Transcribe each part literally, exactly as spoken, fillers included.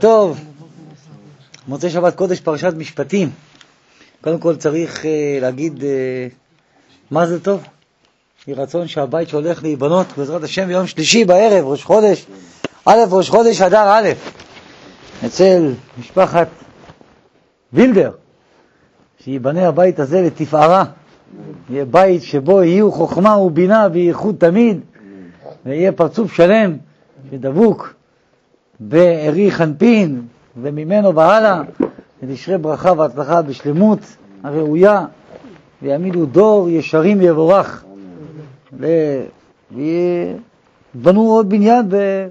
טוב, מוצאי שבת קודש פרשת משפטים. קודם כל צריך uh, להגיד uh, מה זה טוב. היא רצון שהבית שהולך להיבנות בעזרת השם ביום שלישי בערב, ראש חודש, א' ראש חודש אדר א', אצל משפחת וילדר, שיבנה הבית הזה לתפארה. יהיה בית שבו יהיו חוכמה ובינה וייחוד תמיד, ויהיה פרצוף שלם שדבוק בערי חנפין וממנו והלאה, ותשרה ברכה והצלחה בשלמות הראויה, ויעמידו דור ישרים ויבורך, ובנו עוד בניין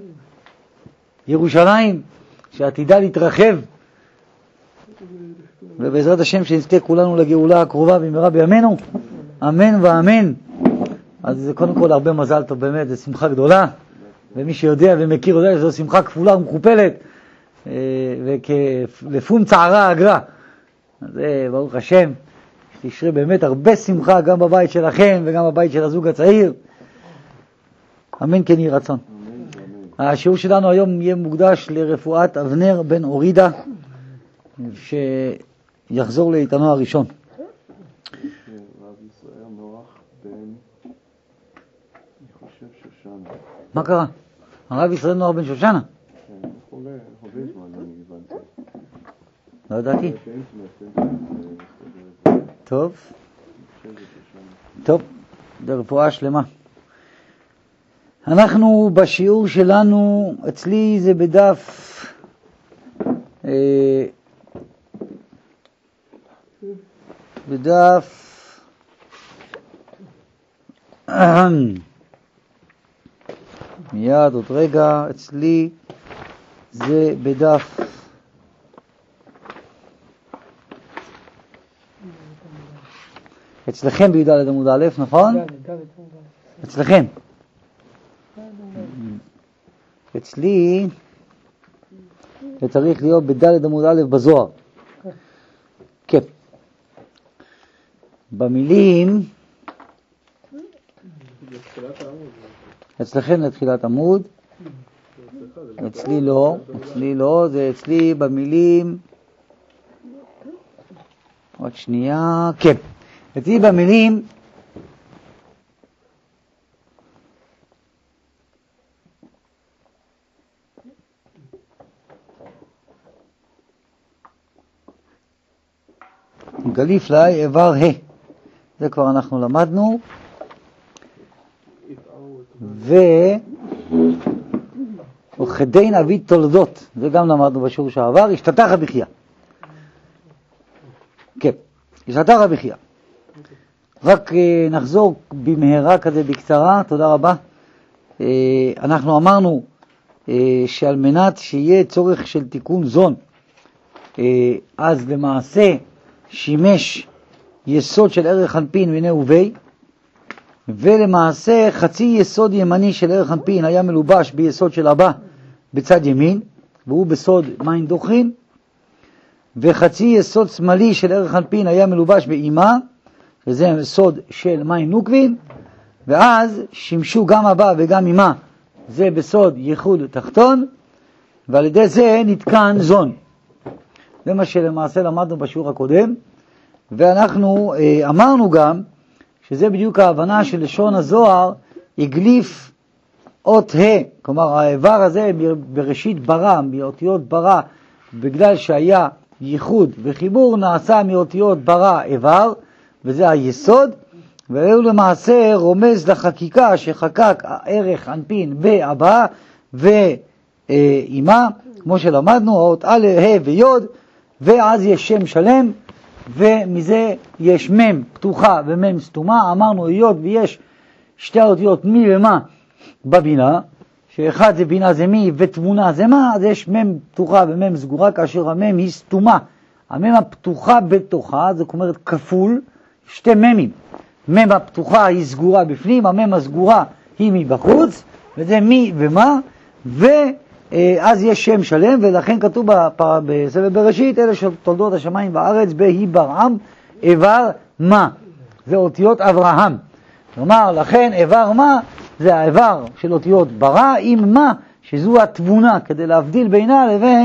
בירושלים שעתידה להתרחב, ובעזרת השם שנזכה כולנו לגאולה הקרובה במהרה בימינו, אמן ואמן. אז זה קודם כל הרבה מזל טוב, באמת, זו שמחה גדולה, ומי שיודע ומכיר יודע שזו שמחה כפולה ומכופלת, ולפום צערה אגרה. אז ברוך השם, שתשרה באמת הרבה שמחה גם בבית שלכם וגם בבית של הזוג הצעיר. אמן כן יהי רצון. השיעור שלנו היום יהיה מוקדש לרפואת אבנר בן אורידה, שיחזור לאיתנו הראשון. מה קרה? הרב ישראל נוער בן שושנה? כן, חולה, הרבה זמן, אני הבנתי. לא ידעתי. טוב. טוב, ברפואה שלמה. אנחנו בשיעור שלנו, אצלי זה בדף אה, בדף מיד עוד רגע, אצלי זה בדף אצלכם בי"ד עמוד א', נכון? אצלכם. אצלי זה צריך להיות בד' עמוד א' בזוהר. כן. במילים אצלכם לתחילת עמוד, אצלי לא, אצלי לא, זה אצלי במילים, עוד שנייה, כן, אצלי במילים, גליף לי איבר ה, זה כבר אנחנו למדנו, ו... וכדין אבי תולדות, זה גם למדנו בשיעור שעבר, השתתח הבכייה. כן, השתתח הבכייה. רק אה, נחזור במהרה כזה בקצרה, תודה רבה. אה, אנחנו אמרנו אה, שעל מנת שיהיה צורך של תיקון זון, אה, אז למעשה שימש יסוד של ערך חנפין מיני ובי, ולמעשה חצי יסוד ימני של ערך חנפין היה מלובש ביסוד של אבא בצד ימין, והוא בסוד מים דוחין, וחצי יסוד שמאלי של ערך חנפין היה מלובש באימה, שזה סוד של מים נוקבין, ואז שימשו גם אבא וגם אימה, זה בסוד ייחוד תחתון, ועל ידי זה נתקן זון. זה מה שלמעשה למדנו בשיעור הקודם, ואנחנו אה, אמרנו גם, שזה בדיוק ההבנה של לשון הזוהר, הגליף אות ה', כלומר האיבר הזה בראשית ברא, מאותיות ברא, בגלל שהיה ייחוד וחיבור נעשה מאותיות ברא איבר, וזה היסוד, והוא למעשה רומז לחקיקה שחקק הערך אנפין באבא ואימה, כמו שלמדנו, האות א', ה' ויוד, ואז יש שם שלם, ומזה יש מם פתוחה ומם סתומה. אמרנו היות ויש שתי האותיות מי ומה בבינה, שאחד זה בינה זה מי ותמונה זה מה, אז יש מם פתוחה ומם סגורה, כאשר המם היא סתומה. המם הפתוחה בתוכה, זאת אומרת כפול שתי ממים. מם הפתוחה היא סגורה בפנים, המם הסגורה היא מבחוץ, וזה מי ומה, ואז יש שם שלם, ולכן כתוב בספר בראשית, אלה של תולדות השמיים והארץ, בהי ברעם איבר מה. זה אותיות אברהם. כלומר, לכן איבר מה זה האיבר של אותיות ברא עם מה, שזו התבונה, כדי להבדיל בינה לבין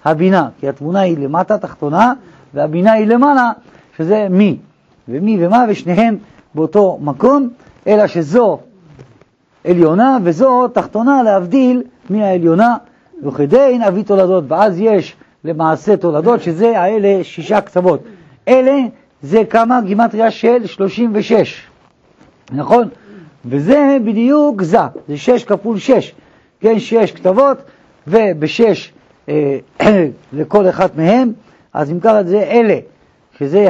הבינה, כי התבונה היא למטה, תחתונה, והבינה היא למעלה, שזה מי. ומי ומה, ושניהם באותו מקום, אלא שזו עליונה וזו תחתונה, להבדיל מהעליונה, וכדי נביא תולדות. ואז יש למעשה תולדות, שזה האלה שישה קצוות. אלה זה כמה גימטריה של שלושים ושש, נכון? וזה בדיוק זה, זה שש כפול שש, כן, שש כתבות, ובשש אה, לכל אחת מהם, אז אם ככה זה אלה, שזה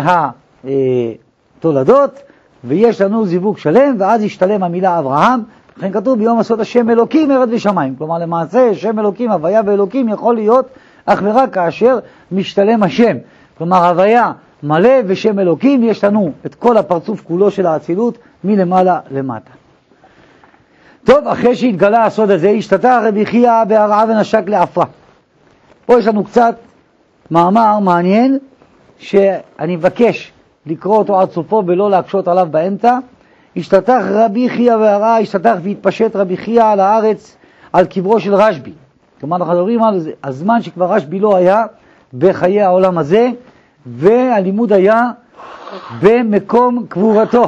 התולדות, ויש לנו זיווג שלם, ואז ישתלם המילה אברהם, לכן כתוב ביום עשות השם אלוקים ארץ ושמיים, כלומר למעשה שם אלוקים, הוויה ואלוקים יכול להיות אך ורק כאשר משתלם השם, כלומר הוויה מלא ושם אלוקים, יש לנו את כל הפרצוף כולו של האצילות מלמעלה למטה. טוב, אחרי שהתגלה הסוד הזה, השתתח רבי חייא בהרעה ונשק לעפרה. פה יש לנו קצת מאמר מעניין, שאני מבקש לקרוא אותו עד סופו ולא להקשות עליו באמצע. השתתח רבי חייא בהרעה, השתתח והתפשט רבי חייא על הארץ, על קברו של רשב"י. כלומר, אנחנו מדברים על הזמן שכבר רשב"י לא היה בחיי העולם הזה, והלימוד היה במקום קבורתו,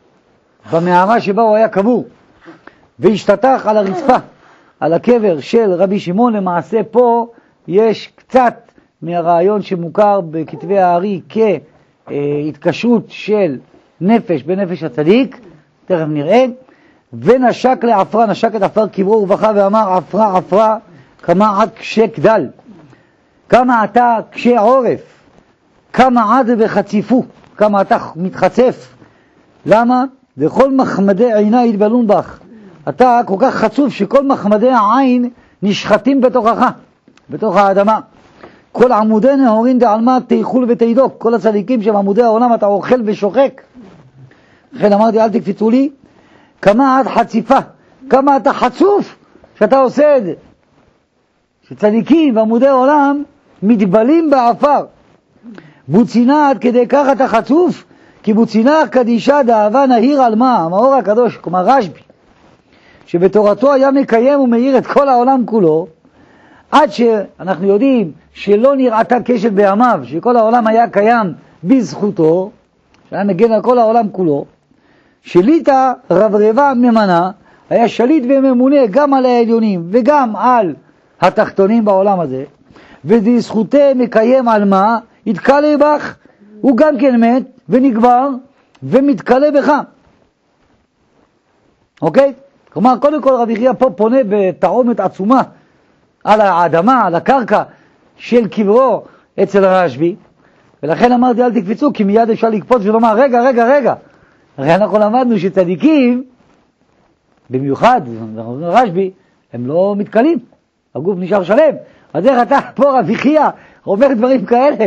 במערה שבה הוא היה קבור. והשתתח על הרצפה, על הקבר של רבי שמעון. למעשה פה יש קצת מהרעיון שמוכר בכתבי הארי כהתקשרות של נפש בנפש הצדיק, תכף נראה. ונשק לעפרה, נשק את עפר קברו ובכה ואמר, עפרה עפרה כמה עד קשה כדל, כמה אתה קשה עורף, כמה עד וחציפו, כמה אתה מתחצף. למה? וכל מחמדי עינה יתבלון בך, אתה כל כך חצוף שכל מחמדי העין נשחטים בתוכך, בתוך האדמה. כל עמודי נהורין דעלמה תאכול ותידוק, כל הצדיקים שהם עמודי העולם אתה אוכל ושוחק. לכן אמרתי אל תקפיצו לי, כמה עד חציפה, כמה אתה חצוף שאתה עושה את זה. שצדיקים ועמודי העולם מתבלים בעפר. בוצינה עד כדי כך אתה חצוף, כי בוצינה קדישה דאהבה נהיר על מה, המאור הקדוש, כלומר רשב"י, שבתורתו היה מקיים ומאיר את כל העולם כולו, עד שאנחנו יודעים שלא נראתה קשת בימיו, שכל העולם היה קיים בזכותו, שהיה מגן על כל העולם כולו, שליטה רברבה ממנה, היה שליט וממונה גם על העליונים וגם על התחתונים בעולם הזה, וזכותי מקיים על מה? יתקלה בך, הוא גם כן מת ונגבר ומתקלה בך. אוקיי? כלומר, קודם כל רבי חייא פה פונה בתעומת עצומה על האדמה, על הקרקע של קברו אצל רשב"י, ולכן אמרתי אל תקפיצו, כי מיד אפשר לקפוץ ולומר רגע, רגע, רגע. הרי אנחנו למדנו שצדיקים, במיוחד, רשב"י, הם לא מתקלים, הגוף נשאר שלם. אז איך אתה פה רבי חייא אומר דברים כאלה?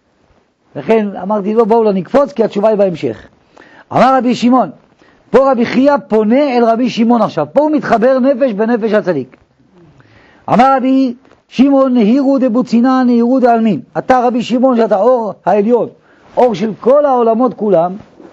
לכן אמרתי לא, בואו לא נקפוץ, כי התשובה היא בהמשך. אמר רבי שמעון, פה רבי חייא פונה אל רבי שמעון עכשיו, פה הוא מתחבר נפש בנפש הצדיק. אמר רבי שמעון, נהירו דבוצינה נהירו דעלמין. אתה רבי שמעון שאתה אור העליון, אור של כל העולמות כולם,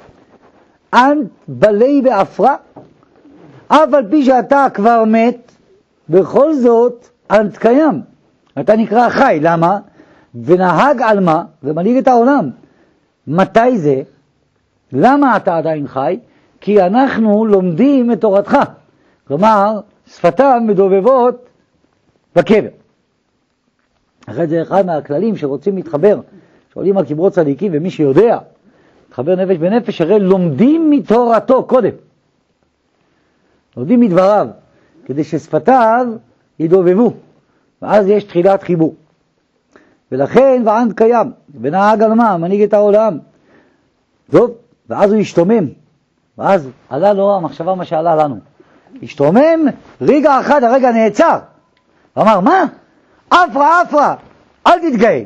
אנט בלי בעפרה, אף על פי שאתה כבר מת, בכל זאת אנט קיים, אתה נקרא חי. למה? ונהג על מה? ומנהיג את העולם. מתי זה? למה אתה עדיין חי? כי אנחנו לומדים את תורתך, כלומר שפתיו מדובבות בקבר. אחרי זה אחד מהכללים שרוצים להתחבר, שעולים על קברות צדיקים, ומי שיודע להתחבר נפש בנפש, הרי לומדים מתורתו קודם, לומדים מדבריו, כדי ששפתיו ידובבו, ואז יש תחילת חיבור. ולכן וענד קיים, ונהג על מה? מנהיג את העולם. טוב, ואז הוא ישתומם, ואז עלה לו המחשבה מה שעלה לנו. ישתומם, רגע אחד, הרגע נעצר. אמר, מה? אפרה, אפרה, אל תתגאה.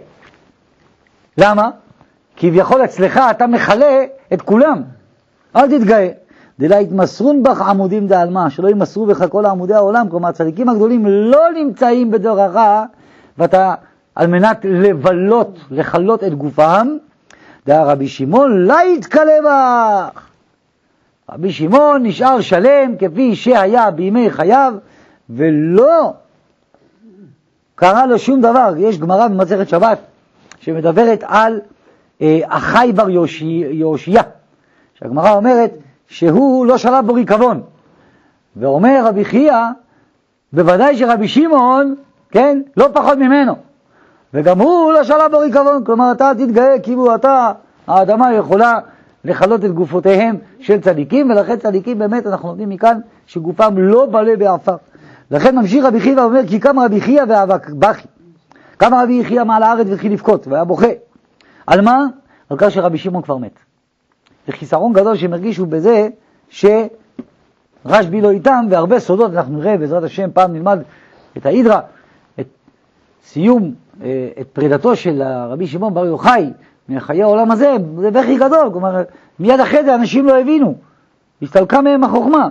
למה? כביכול אצלך אתה מחלה את כולם. אל תתגאה. דלה יתמסרון בך עמודים דעלמה, שלא ימסרו בך כל עמודי העולם. כלומר, הצדיקים הגדולים לא נמצאים בדורך, ואתה על מנת לבלות, לחלות את גופם. דה רבי שמעון לא יתקלה בך. רבי שמעון נשאר שלם כפי שהיה בימי חייו, ולא קרה לו שום דבר. יש גמרא במסכת שבת שמדברת על אה, אחי בר יושיה, שהגמרא אומרת שהוא לא שלב בו ריקבון, ואומר רבי חייא, בוודאי שרבי שמעון, כן, לא פחות ממנו, וגם הוא לא שלב בו ריקבון. כלומר, אתה תתגאה כאילו אתה, האדמה יכולה לחלות את גופותיהם של צדיקים, ולכן צדיקים באמת אנחנו נותנים מכאן שגופם לא בלה באפר. לכן ממשיך רבי חייא ואומר, כי קם רבי חייא ואבק בכי, קם רבי חייא מעל הארץ והתחיל לבכות והיה בוכה. על מה? על כך שרבי שמעון כבר מת. זה חיסרון גדול שהם הרגישו בזה שרשב"י לא איתם, והרבה סודות אנחנו נראה בעזרת השם, פעם נלמד את ההידרה, את סיום, את פרידתו של רבי שמעון בר יוחאי מחיי העולם הזה, זה בכי גדול. כלומר, מיד אחרי זה אנשים לא הבינו, הסתלקה מהם החוכמה.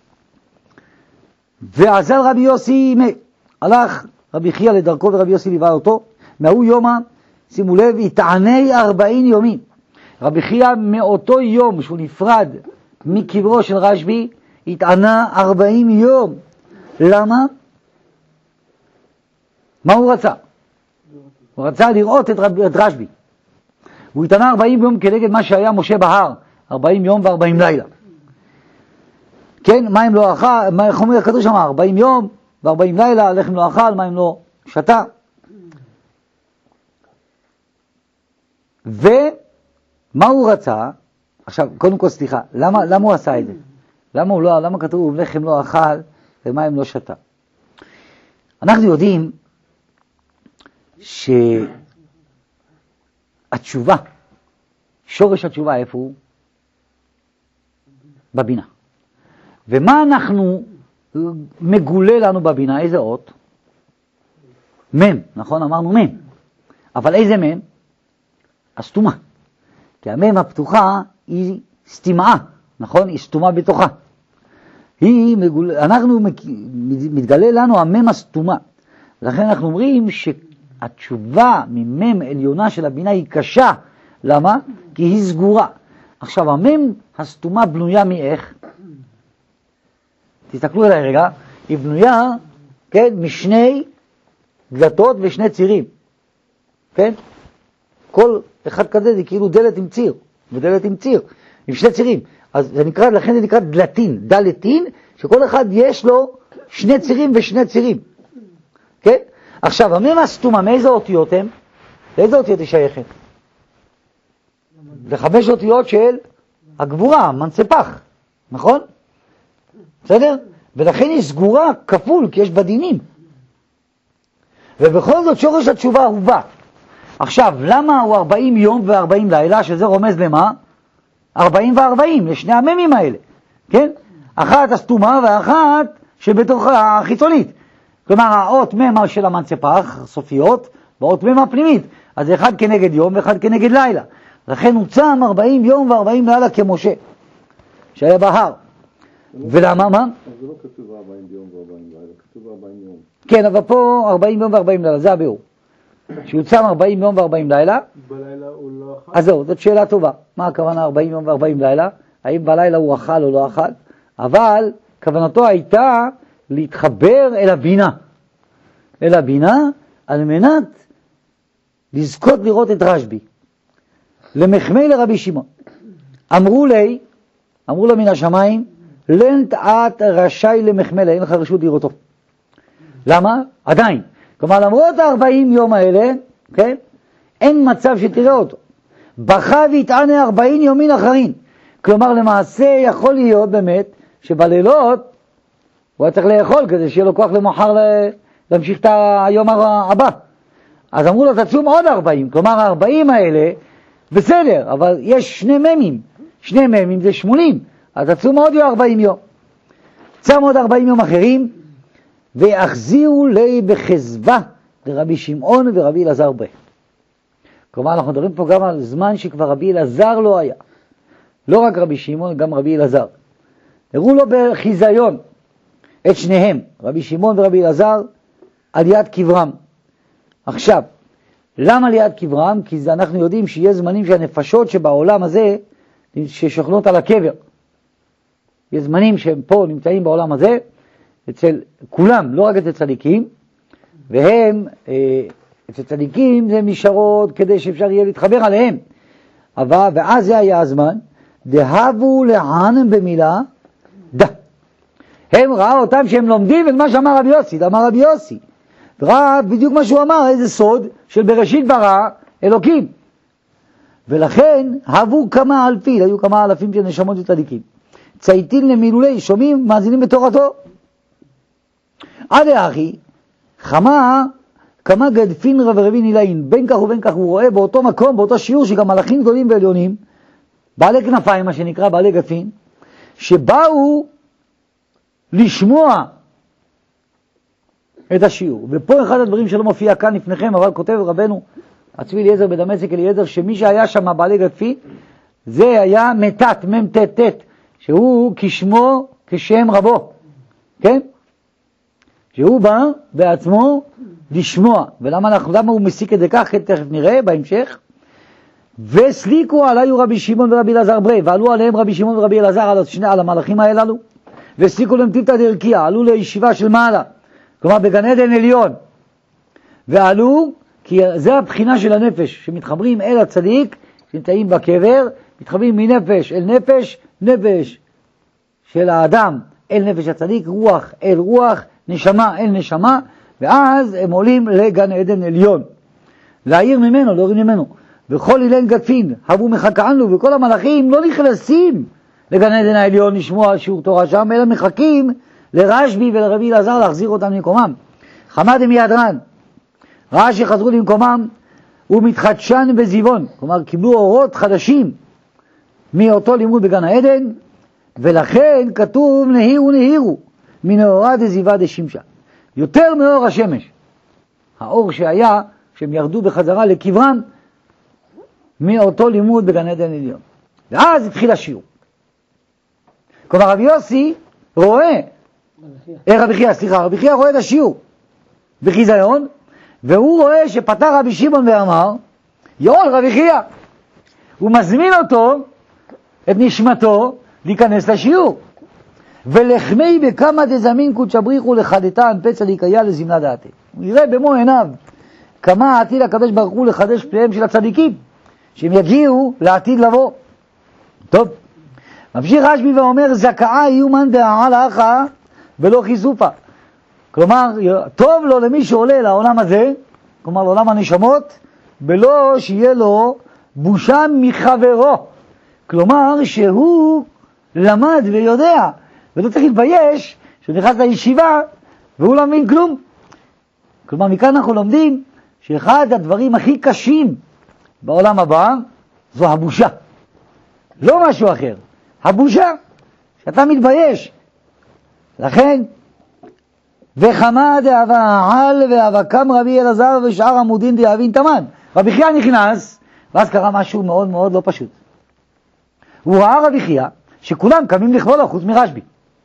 ועזל רבי יוסי מת, הלך רבי חייא לדרכו ורבי יוסי ליווה אותו, מהוא יומה, שימו לב, התעני ארבעים יומים. רבי חייא מאותו יום שהוא נפרד מקברו של רשב"י, התענה ארבעים יום. למה? מה הוא רצה? הוא רצה לראות את, רב, את רשב"י. הוא התענה ארבעים יום כנגד מה שהיה משה בהר, ארבעים יום וארבעים לילה. כן, מים לא אכל, מה אומר כתוב שם, ארבעים יום וארבעים לילה, לחם לא אכל, מים לא שתה. ומה הוא רצה? עכשיו, קודם כל סליחה, למה, למה הוא עשה את זה? למה, הוא לא, למה כתוב לחם לא אכל ומים לא שתה? אנחנו יודעים שהתשובה, שורש התשובה איפה הוא? בבינה. ומה אנחנו מגולה לנו בבינה? איזה אות? מם, נכון? אמרנו מם. אבל איזה מם? הסתומה. כי המם הפתוחה היא סתימה, נכון? היא סתומה בתוכה. היא מגול... אנחנו מתגלה לנו המם הסתומה. לכן אנחנו אומרים שהתשובה ממם עליונה של הבינה היא קשה. למה? כי היא סגורה. עכשיו, המם הסתומה בנויה מאיך? תסתכלו עליי רגע, היא בנויה, כן, משני דלתות ושני צירים. כן? כל אחד כזה זה כאילו דלת עם ציר, ודלת עם ציר, עם שני צירים. אז זה נקרא, לכן זה נקרא דלתין, דלתין, שכל אחד יש לו שני צירים ושני צירים. כן? עכשיו, המם הסתומה, מאיזה אותיות הם? לאיזה אותיות היא שייכת? זה חמש אותיות של הגבורה, מנצפח, נכון? בסדר? ולכן היא סגורה כפול, כי יש בדינים. ובכל זאת שורש התשובה הוא בא. עכשיו, למה הוא ארבעים יום ו-ארבעים לילה, שזה רומז למה? ארבעים ו-ארבעים, לשני הממים האלה. כן? אחת הסתומה ואחת שבתוך החיצונית. כלומר, האות ממה של המנצפח, סופיות, והאות ממה הפנימית. אז אחד כנגד יום ואחד כנגד לילה. לכן הוא צם ארבעים יום ו-ארבעים לילה כמשה, שהיה בהר. ולמה, מה? אז זה לא כתוב ארבעים יום ו-ארבעים לילה, כתוב ארבעים יום. כן, אבל פה ארבעים יום ו-ארבעים לילה, זה הביאור. שהוא צם ארבעים יום ו-ארבעים לילה. בלילה הוא לא אכל? אז זהו, זאת שאלה טובה. מה הכוונה ארבעים יום ו-ארבעים לילה? האם בלילה הוא אכל או לא אכל? אבל כוונתו הייתה להתחבר אל הבינה. אל הבינה על מנת לזכות לראות את רשב"י. למחמי לרבי שמעון. אמרו לי, אמרו לו מן השמיים, לנט את רשאי למחמלה, אין לך רשות לראותו. למה? עדיין. כלומר, למרות ה-ארבעים יום האלה, כן? אין מצב שתראה אותו. בכה והתענה ארבעים יומין אחרין. כלומר, למעשה יכול להיות באמת שבלילות הוא היה צריך לאכול כדי שיהיה לו כוח למחר להמשיך את היום הבא. אז אמרו לו, תצום עוד ארבעים. כלומר, ה-ארבעים האלה, בסדר, אבל יש שני ממים. שני ממים זה שמונים. אז תצום עוד ארבעים יום. צם עוד ארבעים יום אחרים, והחזירו לי בחזבה לרבי שמעון ורבי אלעזר בה. כלומר, אנחנו מדברים פה גם על זמן שכבר רבי אלעזר לא היה. לא רק רבי שמעון, גם רבי אלעזר. הראו לו בחיזיון את שניהם, רבי שמעון ורבי אלעזר, על יד קברם. עכשיו, למה ליד קברם? כי זה אנחנו יודעים שיש זמנים שהנפשות שבעולם הזה, ששוכנות על הקבר. יש זמנים שהם פה נמצאים בעולם הזה, אצל כולם, לא רק אצל צדיקים, והם, אצל צדיקים זה משרות כדי שאפשר יהיה להתחבר עליהם. אבל, ואז זה היה הזמן, דהבו לענם במילה, דה. הם ראו אותם שהם לומדים את מה שאמר רבי יוסי, אמר רבי יוסי. וראה בדיוק מה שהוא אמר, איזה סוד של בראשית ברא אלוקים. ולכן הבו כמה אלפים, היו כמה אלפים של נשמות וצדיקים. צייתין למילולי, שומעים, מאזינים בתורתו. עד האחי, חמה, כמה גדפין רב רבין אילאין, בין כך ובין כך הוא רואה באותו מקום, באותו שיעור שגם מלאכים גדולים ועליונים, בעלי כנפיים, מה שנקרא בעלי גדפין, שבאו לשמוע את השיעור. ופה אחד הדברים שלא מופיע כאן לפניכם, אבל כותב רבנו הצבי אליעזר בדמשק אליעזר, שמי שהיה שם בעלי גדפין, זה היה מתת, ממתת, שהוא כשמו כשם רבו, כן? שהוא בא בעצמו לשמוע. ולמה אנחנו, למה הוא מסיק את זה כך? תכף נראה בהמשך. וסליקו עליו רבי שמעון ורבי אלעזר ברי, ועלו עליהם רבי שמעון ורבי אלעזר על, השני, על המלאכים האלו, וסליקו להם טיפתא דרכיה, עלו לישיבה של מעלה, כלומר בגן עדן עליון, ועלו, כי זה הבחינה של הנפש, שמתחברים אל הצדיק, שנמצאים בקבר, מתחברים מנפש אל נפש, נפש של האדם אל נפש הצדיק, רוח אל רוח, נשמה אל נשמה, ואז הם עולים לגן עדן עליון, להעיר ממנו, להוריד ממנו. וכל אילן גדפין, הבו מחכנו, וכל המלאכים לא נכנסים לגן עדן העליון לשמוע שיעור תורה שם, אלא מחכים לרשב"י ולרבי אלעזר להחזיר אותם למקומם. חמד הם ידרן, ראה שחזרו למקומם, ומתחדשן בזיוון, כלומר קיבלו אורות חדשים מאותו לימוד בגן העדן, ולכן כתוב נהירו נהירו, מנאורה דזיווה דשמשה, יותר מאור השמש, האור שהיה, שהם ירדו בחזרה לקברם, מאותו לימוד בגן עדן עליון. ואז התחיל השיעור. כלומר רבי יוסי רואה, אה, רבי חייא, סליחה, רבי חייא רואה את השיעור בחיזיון, והוא רואה שפתר רבי שמעון ואמר, יאול רבי חייא, הוא מזמין אותו, את נשמתו, להיכנס לשיעור. ולחמי בכמה דזמין קודש בריחו לחדתן פצע להיקיה לזמנה דעתי. הוא יראה במו עיניו כמה העתיד הקדוש ברוך הוא לחדש פניהם של הצדיקים, שהם יגיעו לעתיד לבוא. טוב, ממשיך רשב"י ואומר, זכאה יומן דעה לאחה ולא חיסופה. כלומר, טוב לו למי שעולה לעולם הזה, כלומר לעולם הנשמות, בלא שיהיה לו בושה מחברו. כלומר, שהוא למד ויודע, ולא צריך להתבייש, שהוא נכנס לישיבה והוא לא מבין כלום. כלומר, מכאן אנחנו לומדים שאחד הדברים הכי קשים בעולם הבא זו הבושה. לא משהו אחר. הבושה, שאתה מתבייש. לכן, וחמה דאבה על ואבקם רבי אלעזר ושאר עמודין דאבין תמן. רבי חייא נכנס, ואז קרה משהו מאוד מאוד לא פשוט. הוא ראה רבי חייא שכולם קמים לכבודו חוץ מרשב"י.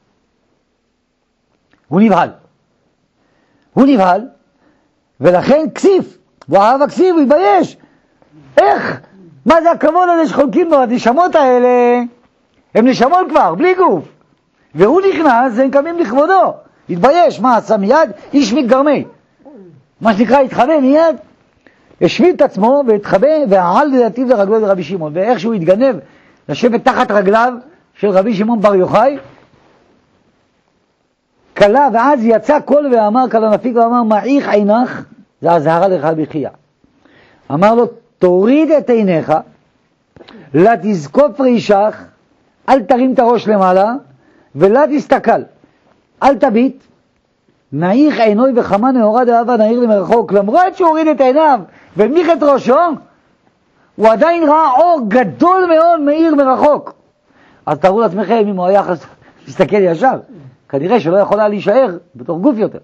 הוא נבהל. הוא נבהל, ולכן כסיף. הוא אהב הכסיף, הוא התבייש. איך? מה זה הכבוד הזה שחולקים בו? הנשמות האלה, הם נשמות כבר, בלי גוף. והוא נכנס, הם קמים לכבודו. התבייש, מה עשה מיד? איש מתגרמי. מה שנקרא, התחבא מיד. השמיד את עצמו והתחבא, והעל לדעתיו לרגלו לרבי שמעון. ואיך שהוא התגנב, לשבת תחת רגליו של רבי שמעון בר יוחאי, קלה, ואז יצא קול ואמר, קלה נפיק ואמר, מעיך עינך, זה הזהרה לך רבי חייא. אמר לו, תוריד את עיניך, לא תזקוף רישך, אל תרים את הראש למעלה, ולא תסתכל, אל תביט, נעיך עינוי וחמה נאורה דאבה נעיר למרחוק. למרות שהוא הוריד את עיניו והנמיך את ראשו, הוא עדיין ראה אור גדול מאוד מאיר מרחוק. אז תראו לעצמכם אם הוא היה להסתכל ישר, כנראה שלא יכול היה להישאר בתוך גוף יותר.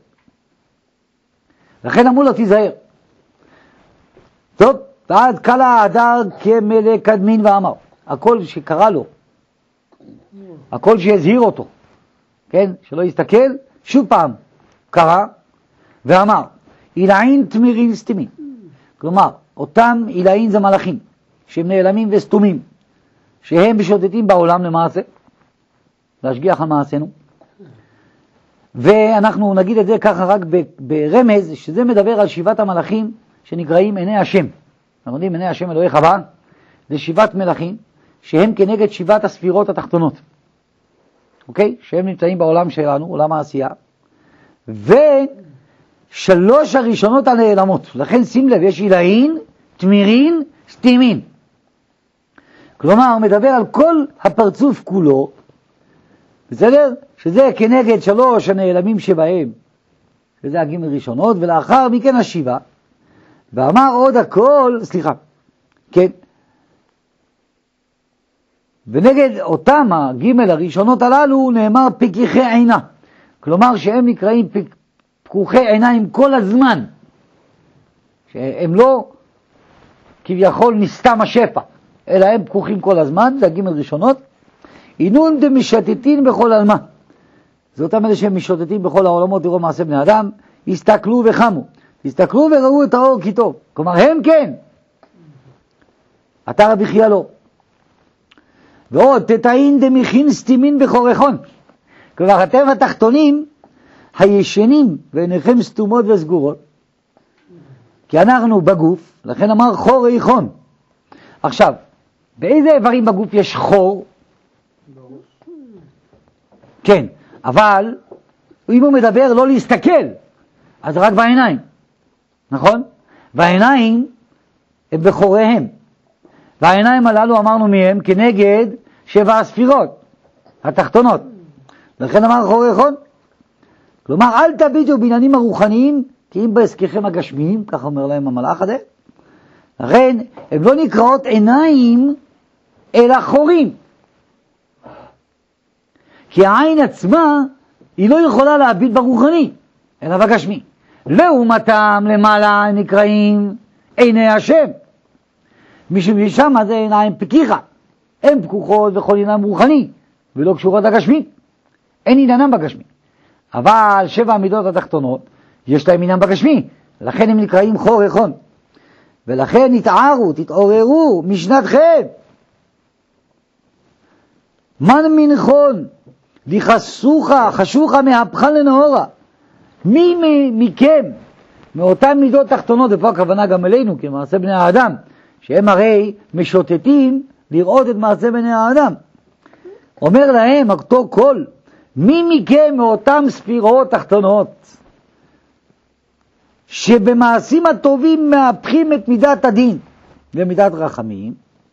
לכן אמרו לו תיזהר. טוב, ועד קלה האדר כמלך קדמין ואמר, הכל שקרא לו, הכל שהזהיר אותו, כן, שלא יסתכל, שוב פעם קרא ואמר, אילאין תמירים סתימים. כלומר, אותם אילאין זה מלאכים, שהם נעלמים וסתומים, שהם משוטטים בעולם למעשה, להשגיח על מעשינו, ואנחנו נגיד את זה ככה רק ברמז, שזה מדבר על שבעת המלאכים שנקראים עיני השם. אנחנו יודעים, עיני השם אלוהיך הבא, זה שבעת מלאכים שהם כנגד שבעת הספירות התחתונות. אוקיי? שהם נמצאים בעולם שלנו, עולם העשייה. ושלוש הראשונות הנעלמות. לכן שים לב, יש עילאין, תמירין, סתימין. כלומר, מדבר על כל הפרצוף כולו, בסדר? שזה כנגד שלוש הנעלמים שבהם, שזה הגימל ראשונות, ולאחר מכן השבעה. ואמר עוד הכל, סליחה, כן, ונגד אותם הגימל הראשונות הללו נאמר פקיחי עינה, כלומר שהם נקראים פקוחי עיניים כל הזמן, שהם לא כביכול נסתם השפע, אלא הם פקוחים כל הזמן, זה הגימל ראשונות. אינון דמשתתין בכל עלמה, זה אותם אלה שהם משוטטים בכל העולמות לראות מעשה בני אדם, הסתכלו וחמו, הסתכלו וראו את האור כי טוב, כלומר הם כן, אתה רבי חייא לא. ועוד תתאין דמכין סתימין בחורכון, כלומר אתם התחתונים הישנים ועיניכם סתומות וסגורות, כי אנחנו בגוף, לכן אמר חור ריחון. עכשיו, באיזה איברים בגוף יש חור? כן, אבל אם הוא מדבר לא להסתכל, אז רק בעיניים, נכון? והעיניים הם בחוריהם, והעיניים הללו אמרנו מהם כנגד שבע הספירות התחתונות, לכן אמר חור ריחון. כלומר אל תביטו בעניינים הרוחניים כי אם בעסקיכם הגשמיים, כך אומר להם המלאך הזה, לכן הם לא נקראות עיניים אלא חורים, כי העין עצמה היא לא יכולה להביט ברוחני אלא בגשמי. לעומתם למעלה נקראים עיני השם, משום ששם זה עיניים פקיחה, הן פקוחות וכל עיניים רוחני ולא קשורות לגשמי, אין עניינם בגשמי. אבל שבע המידות התחתונות יש להם עניין בגשמי, לכן הם נקראים חור ריחון. ולכן נתערו, תתעוררו משנתכם. מן מנחון דיחסוכה, חשוכה מהפכה לנהורה. מי מכם מאותן מידות תחתונות, ופה הכוונה גם אלינו כמעשה בני האדם, שהם הרי משוטטים לראות את מעשה בני האדם. אומר להם אותו קול, מי מכם מאותן ספירות תחתונות שבמעשים הטובים מהפכים את מידת הדין ומידת רחמים,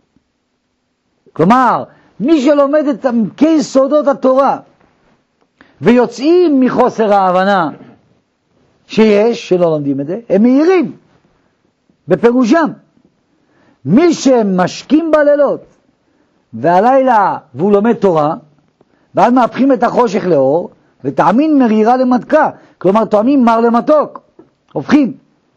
כלומר מי שלומד את עמקי סודות התורה ויוצאים מחוסר ההבנה שיש, שלא לומדים את זה, הם מהירים בפירושם. מי שמשקים בלילות והלילה והוא לומד תורה, ואז מהפכים את החושך לאור ותאמין מרירה למתקה, כלומר תואמים מר למתוק, הופכים.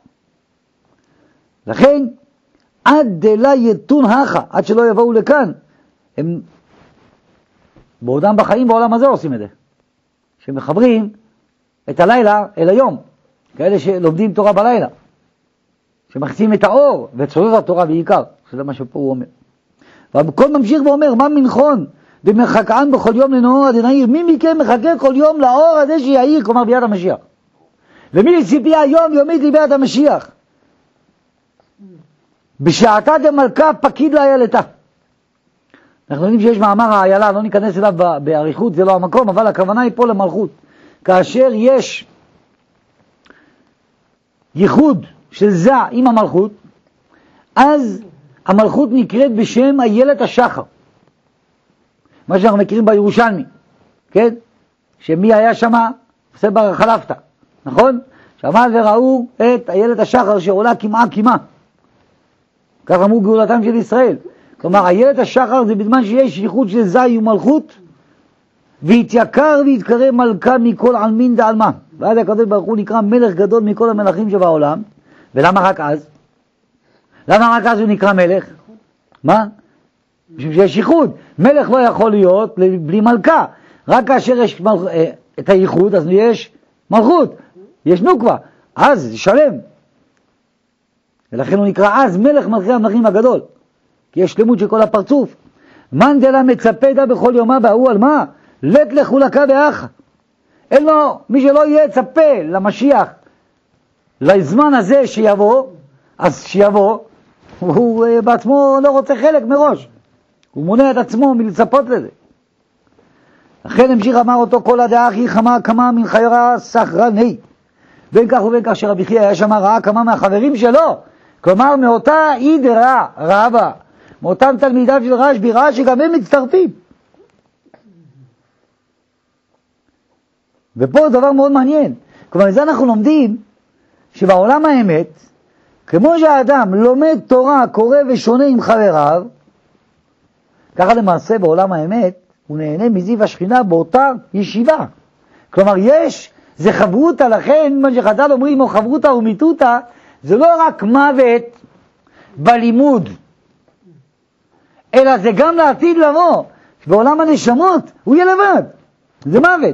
לכן עד דלה יתון הכה, עד שלא יבואו לכאן, הם בעודם בחיים בעולם הזה עושים את זה, שמחברים את הלילה אל היום, כאלה שלומדים תורה בלילה, שמחצים את האור ואת סודות התורה בעיקר, שזה מה שפה הוא אומר. והכל ממשיך ואומר, מה מנחון ומחכאן בכל יום לנאור עד נעיר, מי מכם מחכה כל יום לאור הזה שיעיר, כלומר ביאת המשיח. ומי לציפייה יום יומית לביאת המשיח, בשעתה דמלכה פקיד לאיילתה. אנחנו יודעים שיש מאמר האיילה, לא ניכנס אליו בעריכות, זה לא המקום, אבל הכוונה היא פה למלכות. כאשר יש ייחוד של זה עם המלכות, אז המלכות נקראת בשם איילת השחר, מה שאנחנו מכירים בירושלמי, כן? שמי היה שם? סבר חלפת, נכון? שמע וראו את איילת השחר שעולה כמעה כמעה, כך אמרו גאולתם של ישראל. כלומר איילת השחר זה בזמן שיש ייחוד של זי ומלכות, והתייקר והתקרא מלכה מכל עלמין דעלמה, ואז הקדוש ברוך הוא נקרא מלך גדול מכל המלכים שבעולם. ולמה רק אז? למה רק אז הוא נקרא מלך? מה? משום שיש ייחוד. מלך לא יכול להיות בלי מלכה, רק כאשר יש מלכ... את הייחוד אז יש מלכות, יש נוקבה, אז זה שלם, ולכן הוא נקרא אז מלך מלכי המלכים הגדול, כי יש שלמות של כל הפרצוף. מן דלה מצפה דה בכל יומה בהוא על מה? לת לכולקה באחה, אין לו, מי שלא יהיה צפה למשיח, לזמן הזה שיבוא, אז שיבוא, הוא בעצמו לא רוצה חלק מראש. הוא מונע את עצמו מלצפות לזה. לכן המשיך אמר אותו כל הדעה הכי חמה כמה מן חיירה סחרני. בין כך ובין כך שרבי חייא היה שם ראה כמה מהחברים שלו. כלומר מאותה אידרה רבה, מאותם תלמידיו של רשב"י, ראה שגם הם מצטרפים. ופה דבר מאוד מעניין. כלומר, זה אנחנו לומדים שבעולם האמת, כמו שהאדם לומד תורה, קורא ושונה עם חבריו, ככה למעשה בעולם האמת, הוא נהנה מזיו השכינה באותה ישיבה. כלומר, יש, זה חברותה, לכן מה שחז"ל אומרים, או חברותה ומיתותה, זה לא רק מוות בלימוד, אלא זה גם לעתיד לבוא, שבעולם הנשמות הוא יהיה לבד, זה מוות.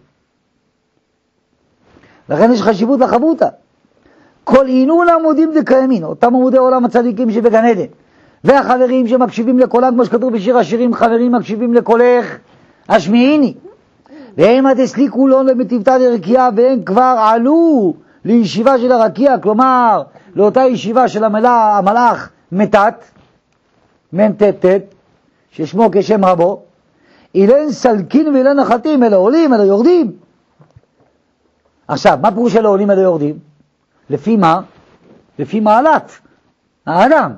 לכן יש חשיבות לחברותה. כל עינון עמודים דקיימין, אותם עמודי עולם הצדיקים שבגן עדן, והחברים שמקשיבים לקולם, כמו שכתוב בשיר השירים, חברים מקשיבים לקולך, השמיעיני. והם התסליקו לו למטיבתא דרקיע, והם כבר עלו לישיבה של הרקיע, כלומר, לאותה ישיבה של המלאך, המלאך מתת, ממתתת, ששמו כשם רבו, אילן סלקין ואילן נחתים, אלא עולים, אלא יורדים. עכשיו, מה פירוש אלא עולים, אלא יורדים? לפי מה? לפי מעלת האדם.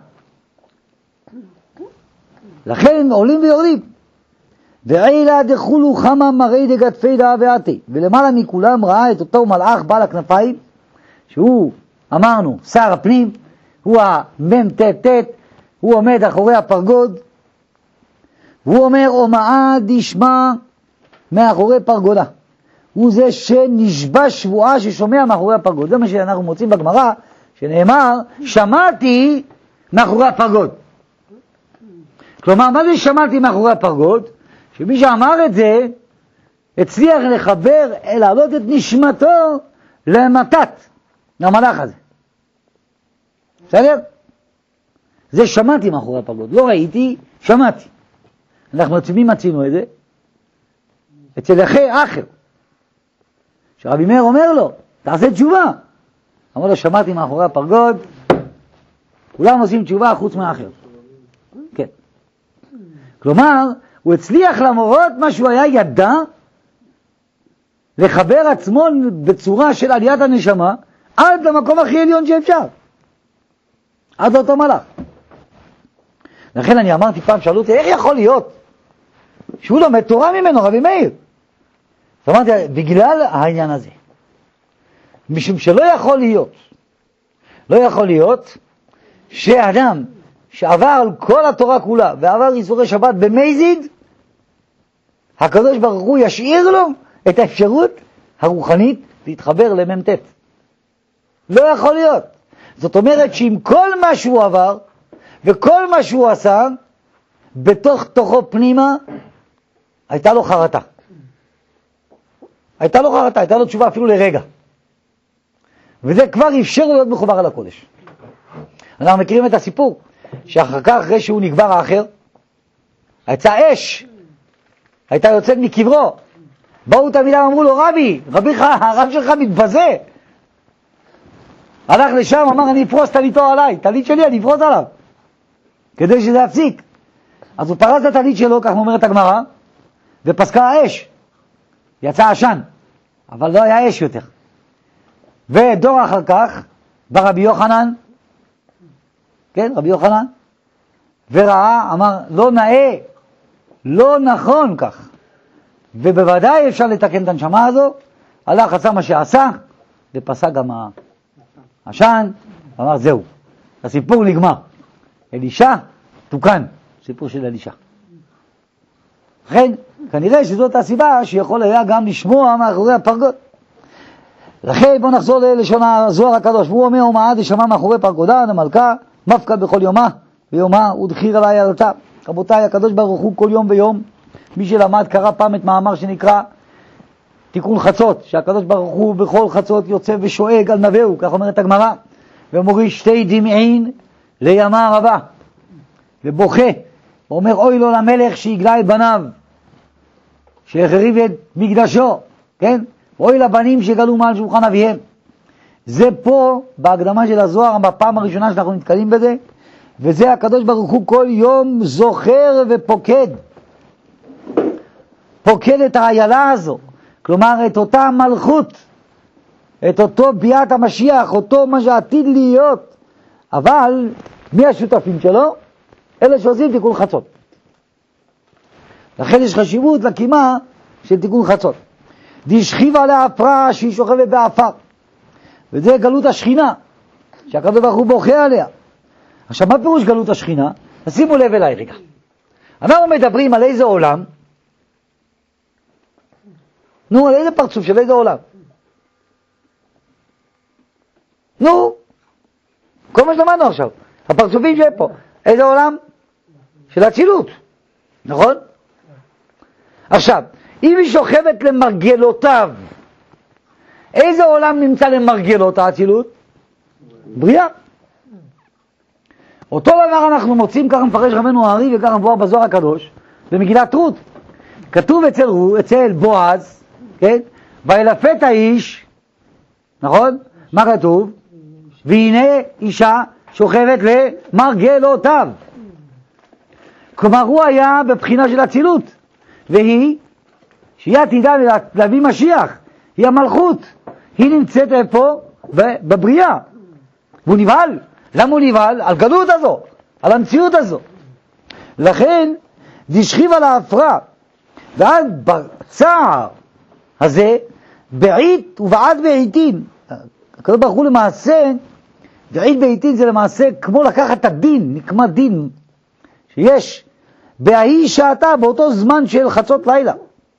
לכן עולים ויורדים. ואילה דחולו חמה מראי דגתפי דעה ועתי. ולמעלה מכולם ראה את אותו מלאך בעל הכנפיים, שהוא, אמרנו, שר הפנים, הוא הממתתת, הוא עומד אחורי הפרגוד, והוא אומר, אומאה דשמע מאחורי פרגודה. הוא זה שנשבע שבועה ששומע מאחורי הפרגוד. זה מה שאנחנו מוצאים בגמרא, שנאמר, שמעתי מאחורי הפרגוד. כלומר, מה זה שמעתי מאחורי הפרגוד? שמי שאמר את זה, הצליח לחבר, להעלות את נשמתו למתת, למלאך הזה. בסדר? זה שמעתי מאחורי הפרגוד. לא ראיתי, שמעתי. אנחנו עצמי מצינו את זה, אצל אחי אחר. שרבי מאיר אומר לו, תעשה תשובה. אמר לו, שמעתי מאחורי הפרגוד, כולם עושים תשובה חוץ מאחר. כן. כלומר, הוא הצליח למרות מה שהוא היה ידע, לחבר עצמו בצורה של עליית הנשמה, עד למקום הכי עליון שאפשר. עד לאותו מלאך. לכן אני אמרתי פעם, שאלו אותי, איך יכול להיות שהוא לומד תורה ממנו, רבי מאיר? זאת אומרת, בגלל העניין הזה. משום שלא יכול להיות, לא יכול להיות שאדם שעבר על כל התורה כולה, ועבר איסורי שבת במזיד, הקדוש ברוך הוא ישאיר לו את האפשרות הרוחנית להתחבר לממתת. לא יכול להיות. זאת אומרת שעם כל מה שהוא עבר, וכל מה שהוא עשה, בתוך תוכו פנימה, הייתה לו חרטה. הייתה לו חרטה, הייתה לו תשובה אפילו לרגע. וזה כבר אפשר לו להיות מחובר על הקודש. אנחנו מכירים את הסיפור, שאחר כך, אחרי שהוא נגבר האחר, הייתה אש, הייתה יוצאת מקברו. באו תלמידיו, אמרו לו, רבי, רביך, הרב שלך מתבזה. הלך לשם, אמר, אני אפרוס תליתו עליי, תלית שלי, אני אפרוס עליו, כדי שזה יפסיק. אז הוא פרס את התלית שלו, כך אומרת הגמרא, ופסקה האש. יצא עשן, אבל לא היה אש יותר. ודור אחר כך, בא רבי יוחנן, כן, רבי יוחנן, וראה, אמר, לא נאה, לא נכון כך. ובוודאי אפשר לתקן את הנשמה הזו, הלך עשה מה שעשה, ופסק גם העשן, אמר, זהו, הסיפור נגמר. אלישע תוקן, סיפור של אלישע. לכן, כנראה שזאת הסיבה שיכול היה גם לשמוע מאחורי הפרגוד. לכן בוא נחזור ללשון הזוהר הקדוש, והוא אומר, ומעה דשמע מאחורי פרגודה, המלכה, מפקד בכל יומה, ויומה ודחיר עלי ילתה. רבותיי, הקדוש ברוך הוא כל יום ויום, מי שלמד קרא פעם את מאמר שנקרא תיקון חצות, שהקדוש ברוך הוא בכל חצות יוצא ושואג על נביאו, כך אומרת הגמרא, ומוריש שתי דמעין לימה רבה, ובוכה, ואומר אוי לו למלך שיגלה את בניו, שהחריב את מקדשו, כן? אוי לבנים שגלו מעל שולחן אביהם. זה פה, בהקדמה של הזוהר, בפעם הראשונה שאנחנו נתקלים בזה, וזה הקדוש ברוך הוא כל יום זוכר ופוקד. פוקד את האיילה הזו, כלומר את אותה מלכות, את אותו ביאת המשיח, אותו מה שעתיד להיות. אבל מי השותפים שלו? אלה שעושים תיקון חצות. לכן יש חשיבות לקימה של תיקון חצות. דשכיבה להפרה שהיא שוכבת באפר, וזה גלות השכינה שהקדוש ברוך הוא בוכה עליה. עכשיו מה פירוש גלות השכינה? תשימו לב אליי רגע. אנחנו מדברים על איזה עולם? נו, על איזה פרצוף של איזה עולם? נו, כל מה שלמדנו עכשיו, הפרצופים שפה, איזה עולם? של הצילות, נכון? עכשיו, אם היא שוכבת למרגלותיו, איזה עולם נמצא למרגלות האצילות? בריאה. אותו דבר אנחנו מוצאים, ככה מפרש רבנו הארי וככה מבואר בזוהר הקדוש, במגילת רות. כתוב אצל, אצל בועז, כן? וילפת האיש, נכון? מה כתוב? והנה אישה שוכבת למרגלותיו. כלומר הוא היה בבחינה של הצילות, והיא, שהיא עתידה להביא משיח, היא המלכות, היא נמצאת איפה? בבריאה. והוא נבהל. למה הוא נבהל? על גלות הזו, על המציאות הזו. לכן דשכיב על ההפרה, ואז בצער הזה בעית ובעד בעיתין. הקדוש ברוך הוא למעשה, בעית בעיתין זה למעשה כמו לקחת את הדין, נקמה דין שיש בהיא שעתה באותו זמן של חצות לילה,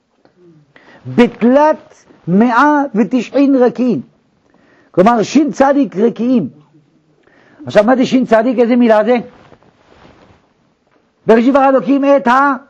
בתלת מאה ותשעין רקיעים, כלומר שין צדיק רקיעים. עכשיו מה זה שין צדיק? איזה מילה זה? בראשית ברא אלוקים את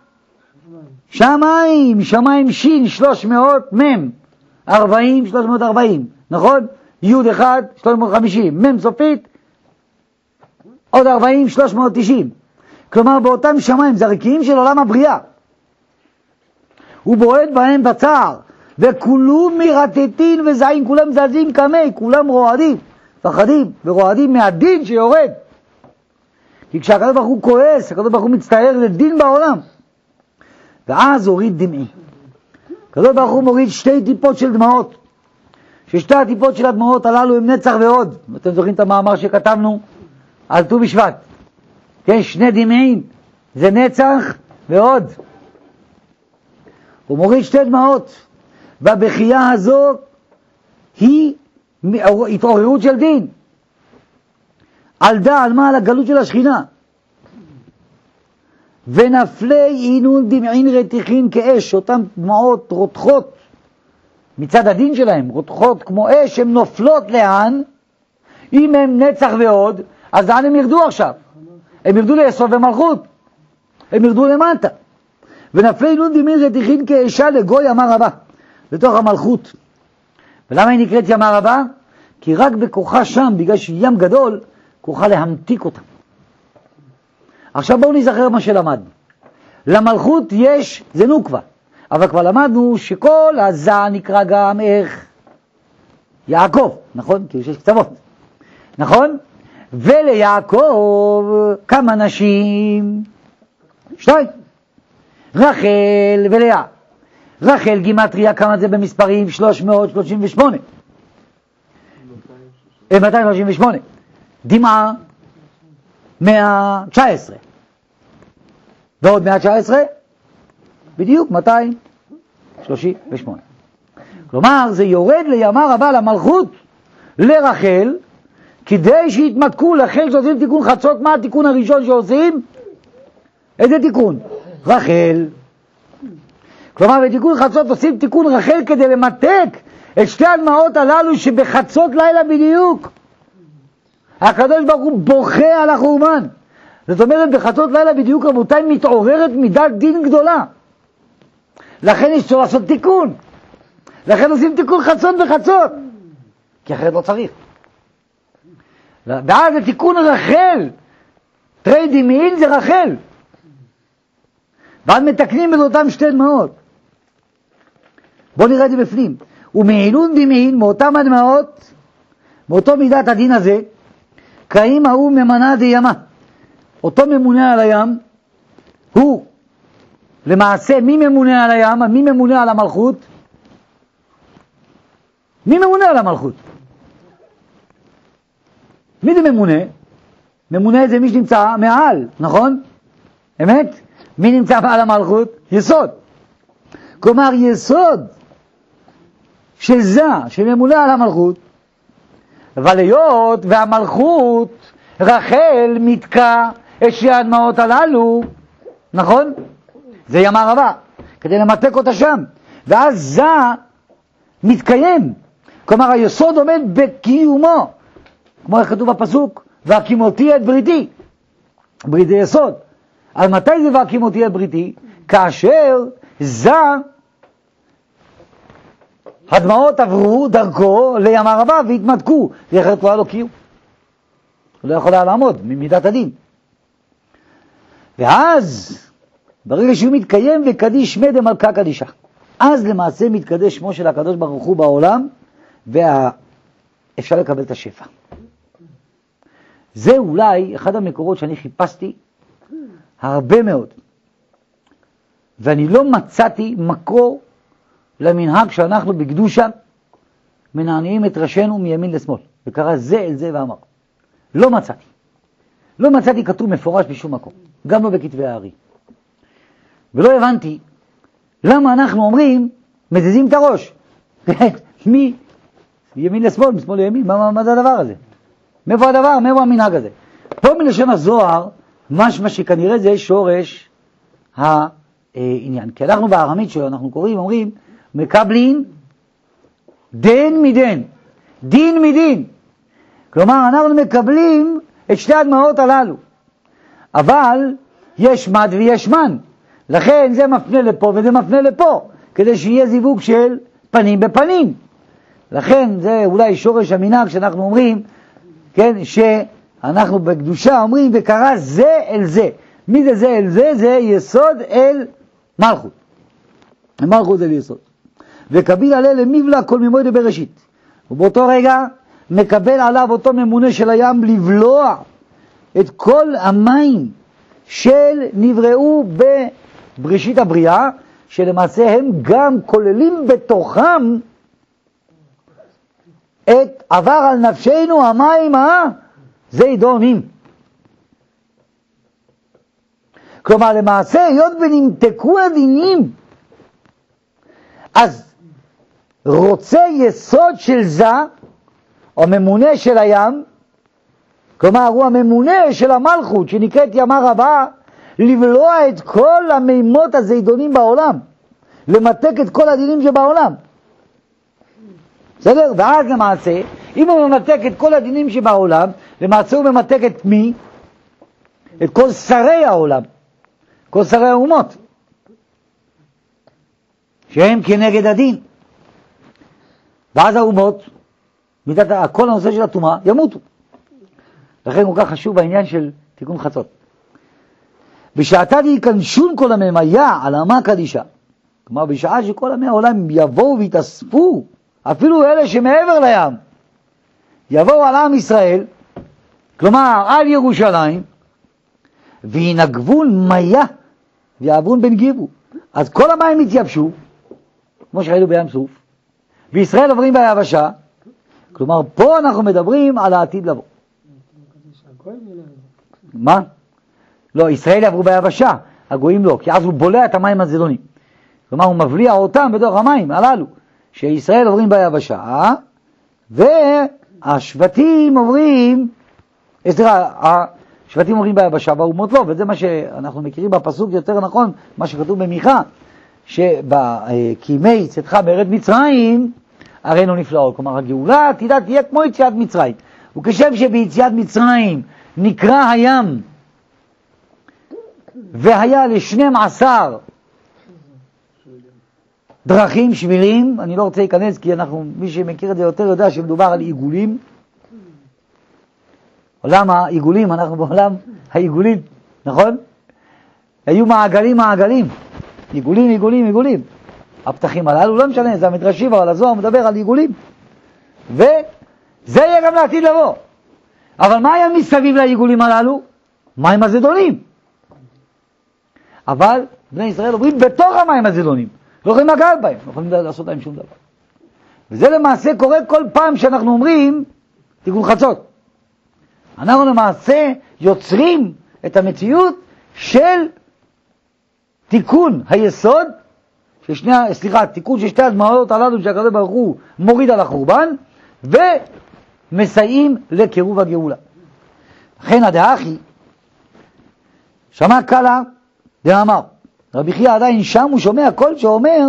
השמיים, שמיים שין שלוש מאות מם ארבעים, שלוש מאות ארבעים, נכון? יוד אחד שלוש מאות חמישים, מם סופית עוד ארבעים, שלוש מאות תשעים. כלומר באותם שמיים זה הרקיעים של עולם הבריאה, הוא בועט בהם בצער, וכולם מרטטין וזעים, כולם זזים כמי, כולם רועדים, פחדים ורועדים מהדין שיורד. כי כשהקדוש ברוך הוא כועס, הקדוש ברוך הוא מצטער לדין בעולם. ואז הוריד דמעי. הקדוש ברוך הוא מוריד שתי טיפות של דמעות, ששתי הטיפות של הדמעות הללו הם נצח ועוד. אתם זוכרים את המאמר שכתבנו על ט"ו בשבט? כן, שני דמעים זה נצח ועוד. הוא מוריד שתי דמעות, והבכייה הזו היא התעוררות של דין. על דה, על מה? על הגלות של השכינה. ונפלי עינון דמעין רתיחין כאש, אותם דמעות רותחות מצד הדין שלהם, רותחות כמו אש, הן נופלות לאן? אם הם נצח ועוד, אז לאן הם ירדו עכשיו? הם ירדו ליסוד ומלכות, הם ירדו למטה. ונפלי עינון דמעין רתיחין כאשה לגוי ימה רבה, בתוך המלכות. ולמה היא נקראת ימה רבה? כי רק בכוחה שם, בגלל שהיא ים גדול, כוחה להמתיק אותה. עכשיו בואו נזכר מה שלמדנו. למלכות יש, זה נוקבה, אבל כבר למדנו שכל הזה נקרא גם איך? יעקב, נכון? כי יש קצוות, נכון? וליעקב כמה נשים? שתיים, רחל ולאה. רחל גימטריה כמה זה במספרים? שלוש מאות שלושים ושמונה, מאתיים שלושים ושמונה. דמעה מאה תשע עשרה, ועוד מאה תשע עשרה בדיוק מאתיים שלושים ושמונה. כלומר זה יורד לימה רבה למלכות, לרחל, כדי שיתמתקו. לכן שעושים תיקון חצות, מה התיקון הראשון שעושים? איזה תיקון? רחל. כלומר בתיקון חצות עושים תיקון רחל כדי למתק את שתי הדמעות הללו שבחצות לילה בדיוק הקדוש ברוך הוא בוכה על החורבן. זאת אומרת בחצות לילה בדיוק רבותיי מתעוררת מידת דין גדולה, לכן יש צורך לעשות תיקון, לכן עושים תיקון חצות בחצות, כי אחרת לא צריך. ואז זה תיקון רחל, תרי דמעין זה רחל, ואז מתקנים את אותם שתי דמעות. בואו נראה את זה בפנים. ומעילון במעיל, מאותם הדמעות, מאותו מידת הדין הזה, קיים ההוא ממנה דיימה. אותו ממונה על הים, הוא, למעשה, מי ממונה על הים? מי ממונה על המלכות? מי ממונה על המלכות? מי זה ממונה? ממונה זה מי שנמצא מעל, נכון? אמת? מי נמצא מעל המלכות? יסוד. כלומר, יסוד של זה, שממונה על המלכות, אבל היות והמלכות, רחל מתקע את שתי הדמעות הללו, נכון? זה ים הערבה, כדי למתק אותה שם. ואז זה מתקיים. כלומר, היסוד עומד בקיומו. כמו איך כתוב בפסוק, והקימותי את בריתי. בריתי יסוד. על מתי זה והקימותי את בריתי? כאשר זה, הדמעות עברו דרכו לים הערבה והתמתקו. זה אחרת כבר לא קיום. הוא לא יכול היה לעמוד ממידת הדין. ואז, ברגע שהוא מתקיים וקדיש מדה מלכה קדישה. אז למעשה מתקדש שמו של הקדוש ברוך הוא בעולם, ואפשר לקבל את השפע. זה אולי אחד המקורות שאני חיפשתי הרבה מאוד. ואני לא מצאתי מקור למנהג שאנחנו בקדושה מנענעים את ראשנו מימין לשמאל. וקרא זה אל זה ואמר. לא מצאתי. לא מצאתי כתוב מפורש בשום מקום. גם לא בכתבי הארי. ולא הבנתי למה אנחנו אומרים, מזיזים את הראש. מי? ימין לשמאל, משמאל לימין. מה, מה, מה זה הדבר הזה? מאיפה הדבר? מאיפה המנהג הזה? פה מלשון הזוהר, משמע שכנראה זה שורש העניין. כי אנחנו בארמית שלו, אנחנו קוראים, אומרים, מקבלין דין מדין. דין מדין. כלומר, אנחנו מקבלים את שתי הדמעות הללו. אבל יש מד ויש מן. לכן זה מפנה לפה וזה מפנה לפה, כדי שיהיה זיווג של פנים בפנים. לכן זה אולי שורש המנהג שאנחנו אומרים, כן, שאנחנו בקדושה אומרים וקרא זה אל זה. מי זה זה אל זה? זה יסוד אל מלכות. מלכות אל יסוד. וקביל עליה למבלע כל ממועד בראשית. ובאותו רגע מקבל עליו אותו ממונה של הים לבלוע את כל המים של נבראו בבראשית הבריאה, שלמעשה הם גם כוללים בתוכם את עבר על נפשנו המים הזידונים. כלומר, למעשה, היות ונמתקו הדינים, אז רוצה יסוד של זה, או ממונה של הים, כלומר, הוא הממונה של המלכות, שנקראת ימה רבה, לבלוע את כל המימות הזידונים בעולם, למתק את כל הדינים שבעולם. בסדר? ואז למעשה, אם הוא ממתק את כל הדינים שבעולם, למעשה הוא ממתק את מי? את כל שרי העולם, כל שרי האומות, שהם כנגד הדין. ואז האומות, מידת, כל הנושא של הטומאה, ימותו. לכן כל כך חשוב העניין של תיקון חצות. בשעתה דיכנשון כל עמם היה על עמה קדישה. כלומר, בשעה שכל עמי העולם יבואו ויתאספו, אפילו אלה שמעבר לים, יבואו על עם ישראל, כלומר על ירושלים, וינגבון מיה ויעברון בן גיבו. אז כל המים התייבשו, כמו שראינו בים סוף, וישראל עוברים ביבשה. כלומר, פה אנחנו מדברים על העתיד לבוא. מה? לא, ישראל יעברו ביבשה, הגויים לא, כי אז הוא בולע את המים הזדונים. כלומר, הוא מבליע אותם בתוך המים הללו, שישראל עוברים ביבשה, והשבטים עוברים, סליחה, השבטים עוברים ביבשה, והאומות לא, וזה מה שאנחנו מכירים בפסוק יותר נכון, מה שכתוב במיכה, שבימי צאתך בארץ מצרים, הראינו נפלאות. כלומר, הגאולה העתידה תהיה כמו יציאת מצרים. וכשם שביציאת מצרים נקרא הים, והיה לשנים עשר דרכים, שבילים, אני לא רוצה להיכנס, כי אנחנו, מי שמכיר את זה יותר יודע שמדובר על עיגולים. עולם העיגולים, אנחנו בעולם העיגולים, נכון? היו מעגלים מעגלים, עיגולים, עיגולים, עיגולים. הפתחים הללו, לא משנה, זה המדרשים, אבל הזוהר מדבר על עיגולים. וזה יהיה גם לעתיד לבוא. אבל מה היה מסביב לעיגולים הללו? מים הזדונים. אבל בני ישראל אומרים בתוך המים הזדונים. לא יכולים לגעת בהם, לא יכולים לעשות להם שום דבר. וזה למעשה קורה כל פעם שאנחנו אומרים תיקון חצות. אנחנו למעשה יוצרים את המציאות של תיקון היסוד, ששני, סליחה, תיקון של שתי הדמעות הללו שהקדוש ברוך הוא מוריד על החורבן, ומסייעים לקירוב הגאולה. לכן הדאחי, שמע קלה דאמר, רבי חייא עדיין שם הוא שומע קול שאומר,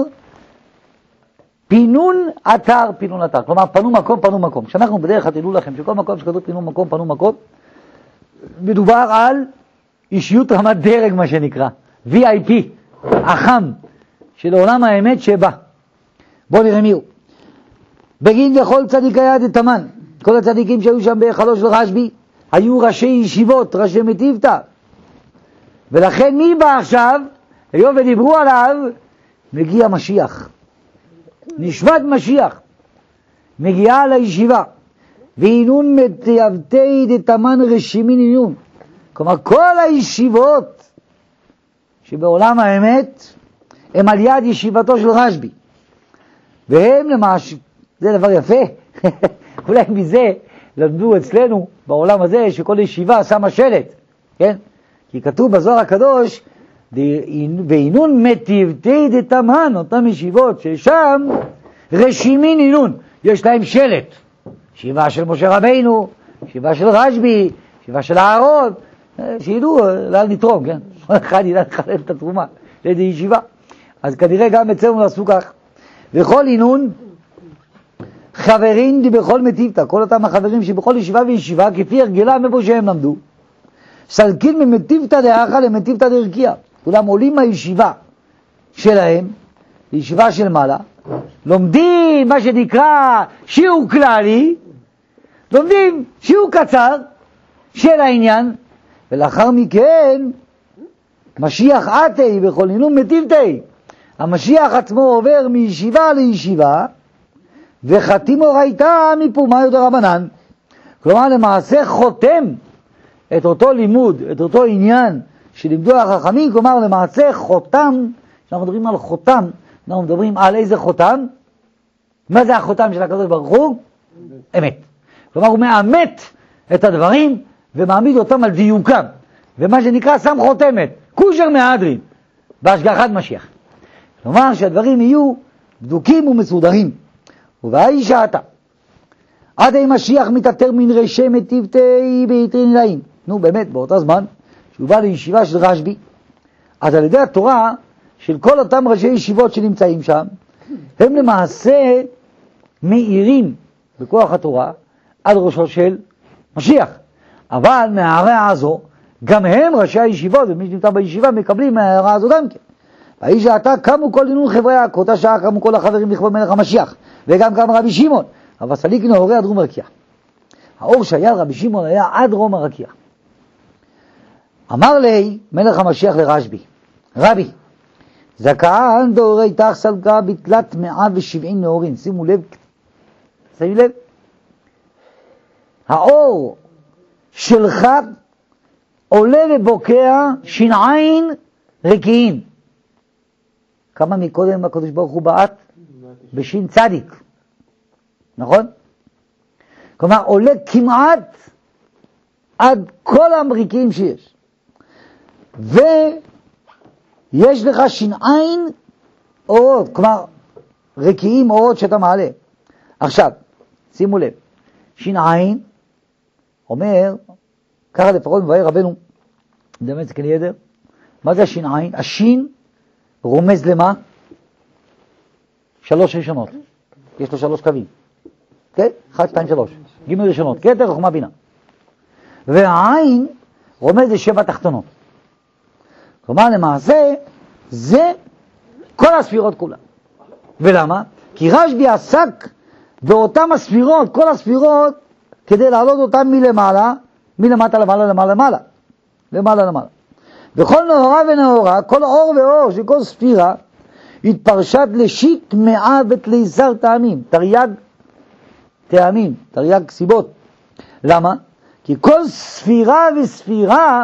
פינון אתר, פינון אתר. כלומר, פנו מקום, פנו מקום. כשאנחנו בדרך תדעו לכם שכל מקום שכתוב פנו מקום, פנו מקום, מדובר על אישיות רמת דרג, מה שנקרא. וי איי פי, החם, של עולם האמת שבא. בואו נראה מי הוא. בגין לכל צדיקי יד תמן. כל הצדיקים שהיו שם בהיכלו של רשב"י, היו ראשי ישיבות, ראשי מטיבתא. ולכן מי בא עכשיו? היום ודיברו עליו, מגיע משיח. נשמת משיח. מגיעה לישיבה. ואינון מתייבתי דתמן רשימין עיון. כלומר, כל הישיבות שבעולם האמת הם על יד ישיבתו של רשב"י. והם למעשה, זה דבר יפה, אולי מזה למדו אצלנו בעולם הזה שכל ישיבה שמה שלט, כן? כי כתוב בזוהר הקדוש, ואינון מתיבתי דתמן, אותם ישיבות ששם רשימין עינון, יש להם שלט. ישיבה של משה רבינו, ישיבה של רשב"י, ישיבה של אהרון, שידעו לאן נתרום, כן? אחד ידע לחלל את התרומה לידי ישיבה. אז כנראה גם אצלנו נעשו כך. וכל עינון חברים די בכל מטיבתא, כל אותם החברים שבכל ישיבה וישיבה, כפי הרגלם איפה שהם למדו, סלקין ממטיבתא דאחא למטיבתא דרכיה. כולם עולים מהישיבה שלהם, ישיבה של מעלה, לומדים מה שנקרא שיעור כללי, לומדים שיעור קצר של העניין, ולאחר מכן משיח עתי בכל עינון מטיבתי. המשיח עצמו עובר מישיבה לישיבה, וחתים אורייתא מפומאי דרבנן. כלומר, למעשה חותם את אותו לימוד, את אותו עניין שלימדו החכמים, כלומר, למעשה חותם, כשאנחנו מדברים על חותם, אנחנו מדברים על איזה חותם? מה זה החותם של הקדוש ברוך הוא? אמת. כלומר, הוא מאמת את הדברים ומעמיד אותם על דיוקם. ומה שנקרא שם חותמת, כושר מהדרין, בהשגחת משיח. כלומר, שהדברים יהיו בדוקים ומסודרים. ובאי שעתה, עד אי משיח מתעטר מן רשי מטיבתי ביתרין אלאים. נו, באמת, באותה זמן, שהוא בא לישיבה של רשב"י, אז על ידי התורה של כל אותם ראשי ישיבות שנמצאים שם, הם למעשה מאירים בכוח התורה על ראשו של משיח. אבל מההערה הזו, גם הם ראשי הישיבות, ומי שנמצא בישיבה, מקבלים מההערה הזו גם כן. והאיש שעתה קמו כל עינון חבריה, כאותה שעה קמו כל החברים לכבוד מלך המשיח, וגם קם רבי שמעון, אבל סליקנו הורי עד רום הרקיע. האור שהיה רבי שמעון היה עד רום הרקיע. אמר לי מלך המשיח לרשב"י, רבי, זכאן דאורי תח סלקה בתלת מאה ושבעים נאורים. שימו לב, שימו לב, האור שלך עולה ובוקע שיניים רקיעים. כמה מקודם הקדוש ברוך הוא בעט? בשין צדיק. נכון? כלומר, עולה כמעט עד כל המרקיעים שיש. ויש לך שיניים אורות, כלומר, רקיעים אורות שאתה מעלה. עכשיו, שימו לב, שיניים אומר, ככה לפחות מבאר רבנו, מדמה את זה כלידר, מה זה השיניים? השין רומז למה? שלוש ראשונות. יש לו שלוש קווים. כן? אחד, שתיים, שלוש. ג' ראשונות. כתר, חוכמה, בינה. והעין רומז לשבע תחתונות. כלומר, למעשה, זה כל הספירות כולה. ולמה? כי רשב"י עסק באותם הספירות, כל הספירות, כדי להעלות אותם מלמעלה, מלמטה למעלה, למעלה, למעלה. למעלה, למעלה. וכל נאורה ונאורה, כל אור ואור של כל ספירה, התפרשת לשיט מאה ותליסר טעמים, תרי"ג טעמים, תרי"ג סיבות. למה? כי כל ספירה וספירה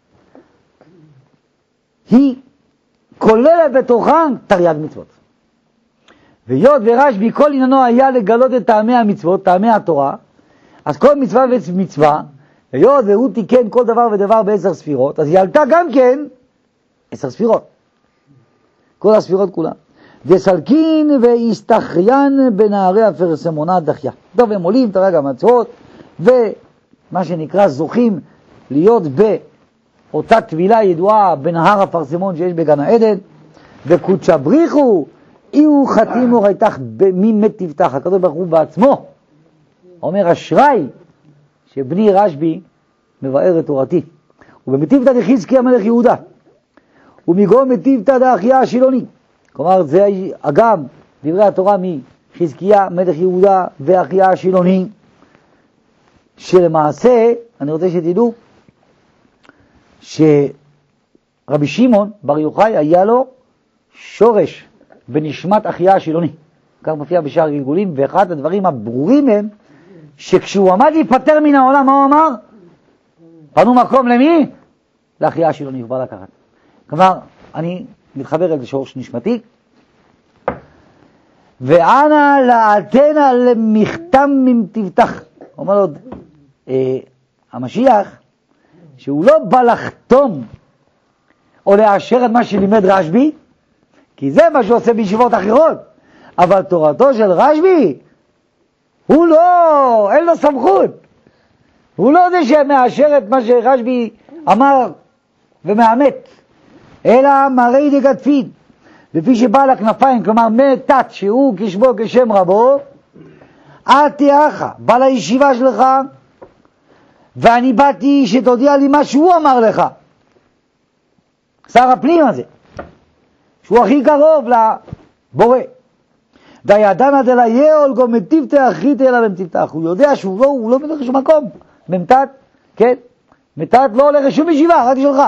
היא כוללת בתוכה תרי"ג מצוות. והיות ורשב"י כל עניינו היה לגלות את טעמי המצוות, טעמי התורה, אז כל מצווה ומצווה, והיות והוא תיקן כל דבר ודבר בעשר ספירות, אז היא עלתה גם כן עשר ספירות. כל הספירות כולן. וסלקין והסתחריין בנערי הפרסמונה דחיה. טוב, הם עולים תרי"ג המצוות, ומה שנקרא זוכים להיות באותה טבילה ידועה בנהר הפרסמון שיש בגן העדן, וקודשא בריחו אילו חתימו רייתך ממת תפתח. הקדוש ברוך הוא בעצמו אומר אשרי שבני רשב"י מבאר את תורתי. ובמטיבתא דחזקי המלך יהודה ומגרום מטיבתא דאחיה השילוני. כלומר זה אגם דברי התורה מחזקיה מלך יהודה ואחיה השילוני, שלמעשה אני רוצה שתדעו שרבי שמעון בר יוחאי היה לו שורש בנשמת אחיה השילוני, כך מופיע בשאר הגלגולים. ואחד הדברים הברורים הם שכשהוא עמד להיפטר מן העולם, מה הוא אמר? פנו מקום למי? לאחיה השילוני, הוא בא לקחת. כלומר, אני מתחבר אל שורש נשמתי. ואנא לעתנה למכתם ממתבטח. אומר לו אה, המשיח שהוא לא בא לחתום או לאשר את מה שלימד רשב"י, כי זה מה שעושה בישיבות אחרות, אבל תורתו של רשב"י הוא לא, אין לו סמכות, הוא לא זה שמאשר את מה שרשב"י אמר ומאמת, אלא מראי דגדפין, לפי שבא לכנפיים, כלומר מתת שהוא כשמו כשם רבו, אתיאך, בא לישיבה שלך ואני באתי שתודיע לי מה שהוא אמר לך, שר הפנים הזה שהוא הכי קרוב לבורא. דיידנא דליה אולגו מטיבתא אחריתא אלא במטיבתך. הוא יודע שהוא לא, הוא לא מלך לשום מקום. ממתת, כן? מתת לא הולך לשום ישיבה, רק שלך.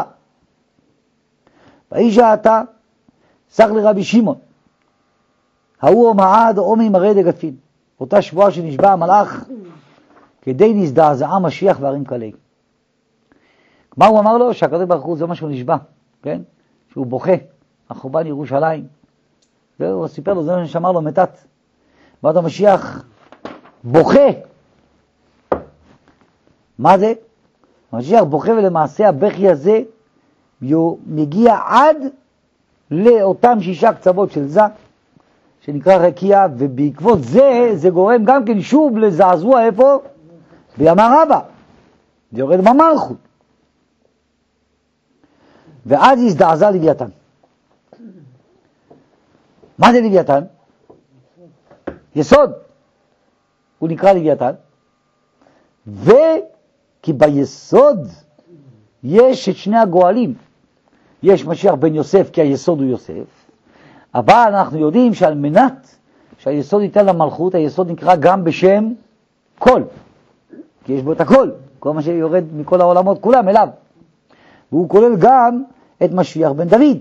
ואישה אתה, סך לרבי שמעון, ההוא המעד עומי מראה דגדפין. אותה שבועה שנשבע המלאך, כדי נזדעזעה משיח והרים קלי. מה הוא אמר לו? שהקדוש ברוך הוא זה מה שהוא נשבע, כן? שהוא בוכה. החורבן ירושלים. והוא סיפר לו, זה מה שאמר לו מתת. ועד המשיח בוכה. מה זה? המשיח בוכה, ולמעשה הבכי הזה מגיע עד לאותם שישה קצוות של זה, שנקרא רקיע, ובעקבות זה, זה גורם גם כן שוב לזעזוע איפה? בימה רבה. זה יורד במלכות. ואז הזדעזע לוויתן. מה זה לוויתן? יסוד. הוא נקרא לוויתן. וכי ביסוד יש את שני הגואלים. יש משיח בן יוסף, כי היסוד הוא יוסף. אבל אנחנו יודעים שעל מנת שהיסוד ייתן למלכות, היסוד נקרא גם בשם כל. כי יש בו את הכל. כל מה שיורד מכל העולמות כולם אליו. והוא כולל גם את משיח בן דוד.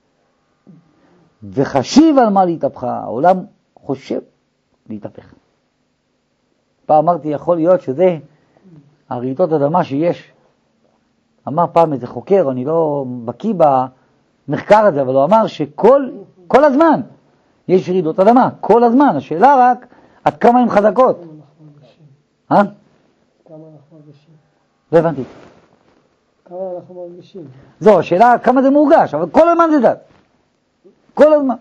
וחשיב על מה להתהפך, העולם חושב להתהפך. פעם אמרתי, יכול להיות שזה הרעידות אדמה שיש. אמר פעם איזה חוקר, אני לא בקיא במחקר הזה, אבל הוא אמר שכל כל הזמן יש רעידות אדמה, כל הזמן. השאלה רק עד כמה הן חזקות. אה? כמה אנחנו מרגישים. לא הבנתי. כמה אנחנו מרגישים. זו, השאלה כמה זה מורגש, אבל כל הזמן זה דת. כל הזמן.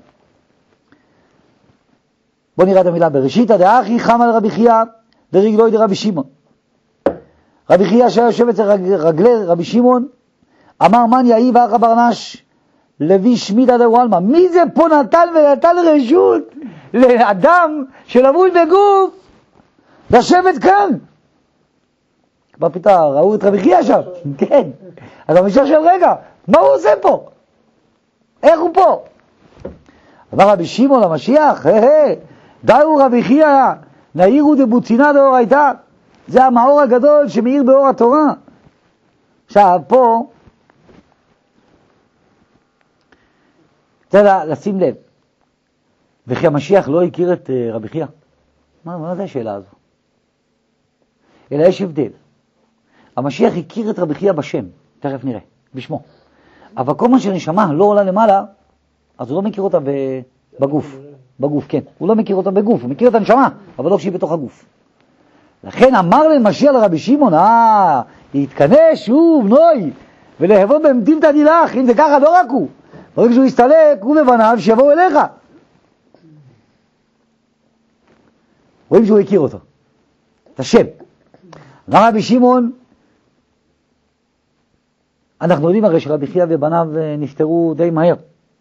בוא נראה את המילה בראשיתא דאחי חם על רבי חייא ורגלוי דרבי שמעון. רבי חייא שהיה יושב אצל רגלי רבי שמעון, אמר מן יאי ואחא ברנש לוי שמידא דאורלמא. מי זה פה נטל ונטל רשות לאדם שלבוש בגוף לשבת כאן? מה פתאום, ראו את רבי חייא שם? כן. אז המשך של רגע, מה הוא עושה פה? איך הוא פה? אמר רבי שמעון למשיח, דאו רבי חייא נאירו דבוצינא דאורייתא. זה המאור הגדול שמאיר באור התורה. עכשיו פה צריך לשים לב, וכי המשיח לא הכיר את uh, רבי חייא? מה, מה זה השאלה הזו? אלא יש הבדל. המשיח הכיר את רבי חייא בשם, תכף נראה, בשמו. אבל כל מה שנשמה לא עולה למעלה, אז הוא לא מכיר אותה בגוף. בגוף, כן. הוא לא מכיר אותה בגוף, הוא מכיר את הנשמה, אבל לא כשהיא בתוך הגוף. לכן אמר למשיח לרבי שמעון, אה, להתכנס שוב, נוי, ולהבוא בעמדים תדילך, אם זה ככה לא רק הוא. ברגע שהוא יסתלק, הוא ובניו שיבואו אליך. רואים שהוא הכיר אותו, את השם. אמר רבי שמעון, אנחנו יודעים הרי שרבי חייא ובניו נפטרו די מהר.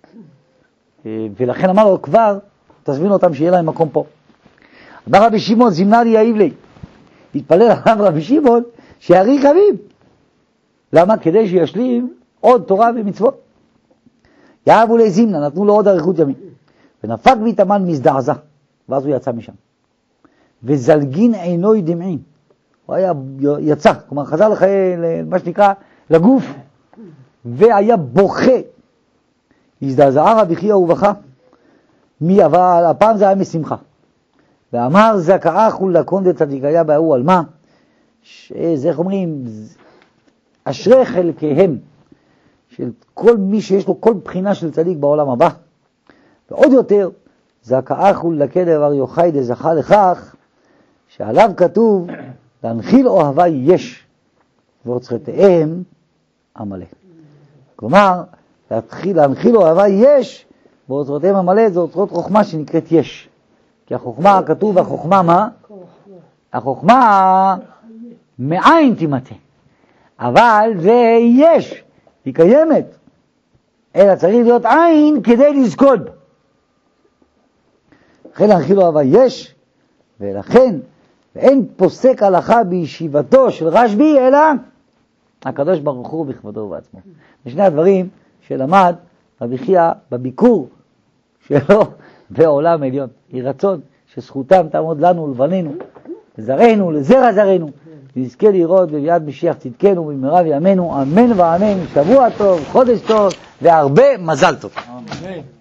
ולכן אמר לו כבר, תזמין אותם שיהיה להם מקום פה. אמר רבי שמעון, זימנה לי יאיב לי. התפלל עליו רבי שמעון שיאריך ימים. למה? כדי שישלים עוד תורה ומצוות. יאהבו לי זימנה, נתנו לו עוד אריכות ימים. ונפק ויתאמן מזדעזע. ואז הוא יצא משם. וזלגין עינוי דמעין. הוא היה יצא, כלומר חזר לחיי, מה שנקרא, לגוף, והיה בוכה. הזדעזעה רבי חייא ובכה, מי, אבל הפעם זה היה משמחה. ואמר זכאה חולקון דצדיקיה בהוא על מה? זה איך אומרים, אשרי חלקיהם של כל מי שיש לו כל בחינה של צדיק בעולם הבא. ועוד יותר, זכאה חולקה דבר יוחאי דזכה לכך, שעליו כתוב, להנחיל אוהבה יש, ואוצרתיהם עמלה. כלומר, להתחיל, להנחיל אוהבה יש, ואוצרתיהם עמלה, זה אוצרות חוכמה שנקראת יש. כי החוכמה, כתוב, החוכמה מה? החוכמה מאין תימתה. אבל זה יש, היא קיימת. אלא צריך להיות עין כדי לזכות. לכן להנחיל אוהבה יש, ולכן, ואין פוסק הלכה בישיבתו של רשב"י, אלא הקדוש ברוך הוא בכבודו ובעצמו. בשני הדברים שלמד רבי חייא בביקור שלו בעולם עליון. יהי רצון שזכותם תעמוד לנו ולבנינו, לזרענו, לזרע זרענו, נזכה לראות בביאת משיח צדקנו במהרה בימינו, אמן ואמן. שבוע טוב, חודש טוב, והרבה מזל טוב. אמן.